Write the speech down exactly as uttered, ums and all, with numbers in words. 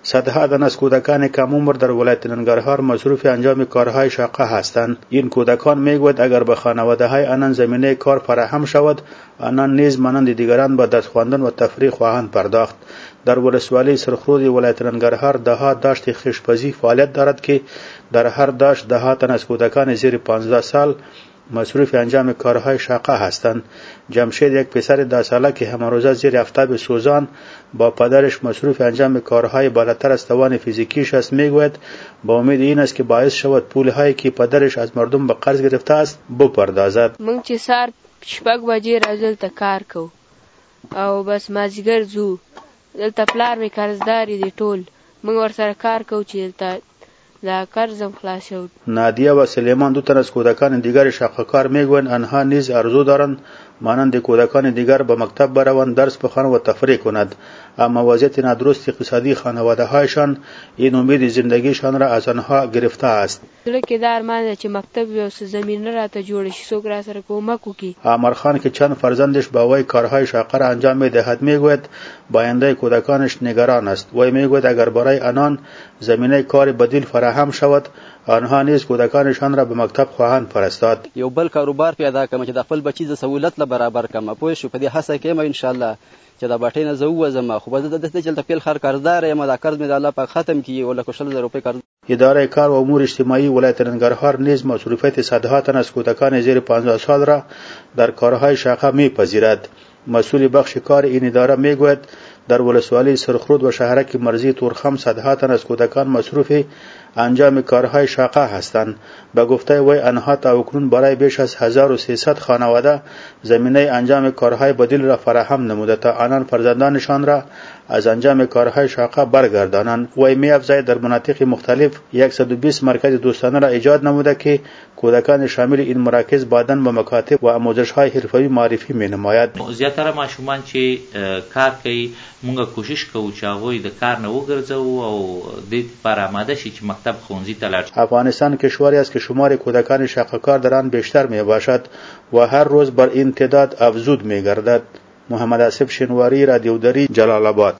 صدها تن از کودکان کم عمر در ولایت ننگرهار مصروف انجام کارهای شاقه هستند. این کودکان میگوید اگر به خانواده‌های آنان زمینه کار فراهم شود، آنان نیز مانند دیگران به دست خواندن و تفریح خواهند پرداخت. در ولسوالی سرخرود ولایت ننگرهار دهها داشت خشپزی فعالیت دارد که در هر داشت دهها تن از کودکان زیر پانزده سال مصروف انجام کارهای شاقه هستند. جمشید یک پسر ده ساله که همه روزه زیر آفتاب سوزان با پدرش مصروف انجام کارهای بالاتر از توان فیزیکیش است میگوید با امید این است که باعث شود پولهایی که پدرش از مردم به قرض گرفته است بپردازد. من چې سار شپږ بجې راځو دلته کار کوو او بس مازدیګر ځو. دلته پلار مې قرضدار دی ټول، موږ ورسره کار کوو چې دلته لا قرضم خلاص شد. نادیه و سلیمان دو تن از کودکان دیگر شاقه‌کار میگویند آنها نیز آرزو دارند مانند کودکان دیگر به مکتب بروند، درس بخوانند و تفریح کنند، اما وضعیت نادرست اقتصادی خانواده‌هایشان این امید زندگیشان را از آنها گرفته است. زړه کې دا ارمان دی چې مکتب یو څه زمینه راته جوړه شي، څوک راسره کومک وکړي. عامر خان که چند فرزندش با وی کارهای شاقه را انجام میدهد میگوید با آینده کودکانش نگران است. وی میگوید اگر برای آنان زمینه کار بدیل فراهم شود، آنها نیز کودکانشان را به مکتب خواهند فرستاد. یو بل کاروبار پیدا کړم چې د خپل بچی د سہولت له برابر کړم. پوه شو په دې هڅه کې ان شاء الله چې دا باټې نه زو وزم خو به د دې چلته پیل خر قرضدار یم، دا قرض مې د الله پاک ختم کړي او لکه شل زره روپۍ قرض. اداره کار و امور اجتماعی ولایت ننگرهار نیز مصروفیت صدها تن از کودکان زیر پانزده سال را در کارهای شاقه میپذیرد. مسئول بخش کار این اداره میگوید در ولسوالی سرخرود و شهرک مرزی تورخم صدها تن از کودکان مصروف انجام کارهای شاقه هستند. به گفته وی آنها تاکنون برای بیش از هزار و سیصد خانواده زمینه انجام کارهای بدیل را فراهم نموده تا آنان فرزندانشان را از انجام کارهای شاقه برگردانند. وی می افزاید در مناطق مختلف صد و بیست مرکز دوستانه را ایجاد نموده که کودکان شامل این مراکز بعداً به مکاتب و آموزش‌های حرفه‌ای معرفی می‌نماید. زیاتره ماشومان چې کار کوي مونږ کوشش کوو چې هغوی د کار نه وګرځو او د لپاره آماده شي چې مکتب ښوونځي ته لاړ شي. افغانستان کشوری است که شمار کودکان شاقه‌کار در آن بیشتر میباشد و هر روز بر این تعداد افزود میگردد. محمد آصف شنواری، رادیو دری، جلال آباد.